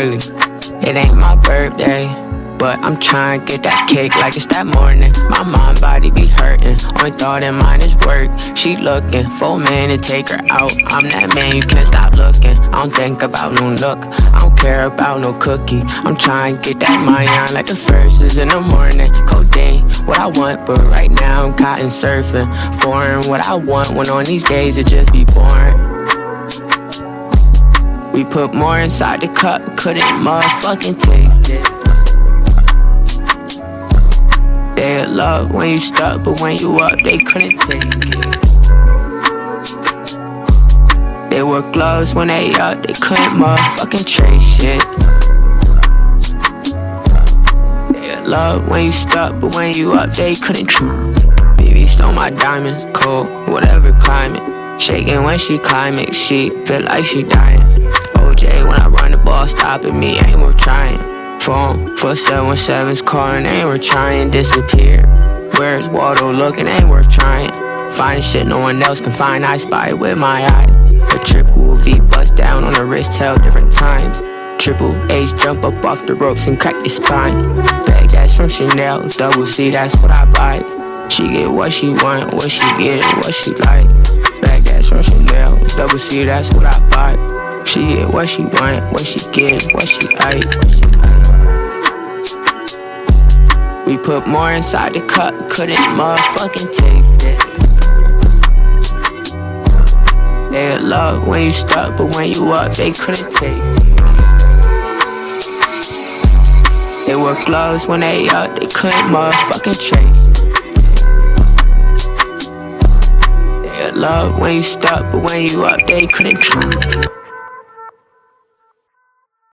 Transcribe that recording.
early. It ain't my birthday, but I'm trying to get that cake like it's that morning. My mind body be hurting, only thought in mind is work. She looking for a man to take her out. I'm that man, you can't stop looking. I don't think about no look, I don't care about no cookie. I'm trying to get that mind on like the first is in the morning. Codeine, what I want, but right now I'm cotton surfing. Foreign, what I want when on these days it just be boring. We put more inside the cup, couldn't motherfucking taste it. They love when you stuck, but when you up, they couldn't take it. They wore gloves when they up, they couldn't motherfucking trace shit. They love when you stuck, but when you up, they couldn't treat. Baby stole my diamonds, cold, whatever climate. Shaking when she climbing, she feel like she dying. OJ, when I run the ball, stopping me, ain't worth trying. Phone for 717's car and ain't worth trying. Disappear. Where's Waldo looking? Ain't worth trying. Finding shit no one else can find. I spy it with my eye. A triple V bust down on the wrist, tell different times. Triple H jump up off the ropes and crack your spine. Bag that's from Chanel, double C, that's what I buy. She get what she want, what she get and what she like. Bag that's from Chanel, double C, that's what I buy. She get what she want, what she get, what she like. We put more inside the cup, couldn't motherfucking taste it. They love when you stuck, but when you up, they couldn't take it. They wore gloves when they up, they couldn't motherfucking trace. They love when you stuck, but when you up, they couldn't trace.